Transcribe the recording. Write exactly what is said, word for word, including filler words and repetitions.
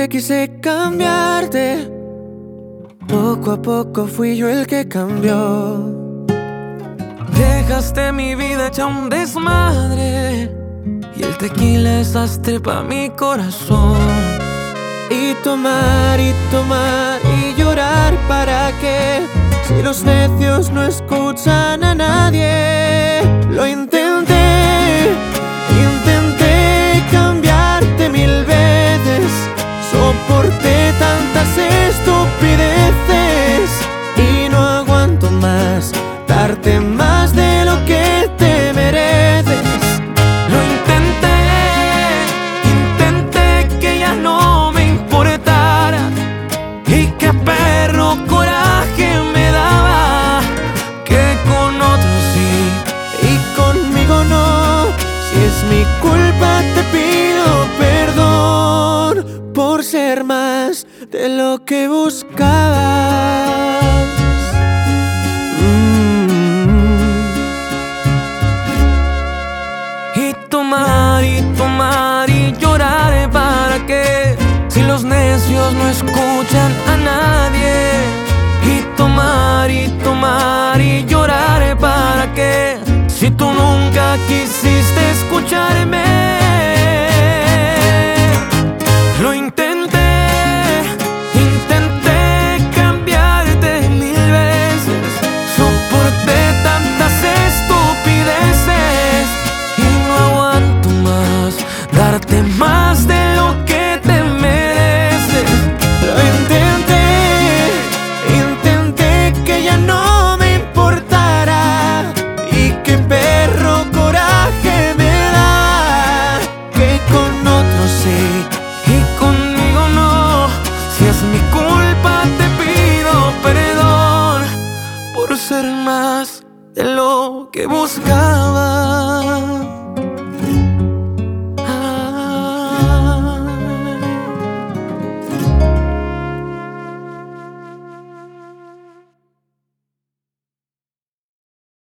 que quise cambiarte, poco a poco fui yo el que cambió. Dejaste mi vida hecha un desmadre y el tequila es sastre pa' mi corazón. Y tomar y tomar y llorar, ¿para qué? Si los necios no escuchan a nadie. Lo intenté, intenté cambiarte mil veces, soporté tantas estupideces y no aguanto más darte más de lo que te mereces. Lo intenté, intenté que ya no me importara, y qué perro coraje me daba que con otros sí y conmigo no. Si es mi culpa te pido perdón por ser más de lo que buscabas. Tomar y tomar y llorar, ¿para qué? Si los necios no escuchan a nadie. Y tomar y tomar y llorar, ¿para qué? Si tú nunca quisiste escucharme. Lo intenté, intenté cambiarte mil veces, soporté tantas estupideces y no aguanto más darte más de lo que te mereces. Lo intenté, intenté que ya no me importara, y qué perro coraje me da que con otros sí y conmigo no. Si es mi culpa te pido perdón por ser más de lo que buscaba.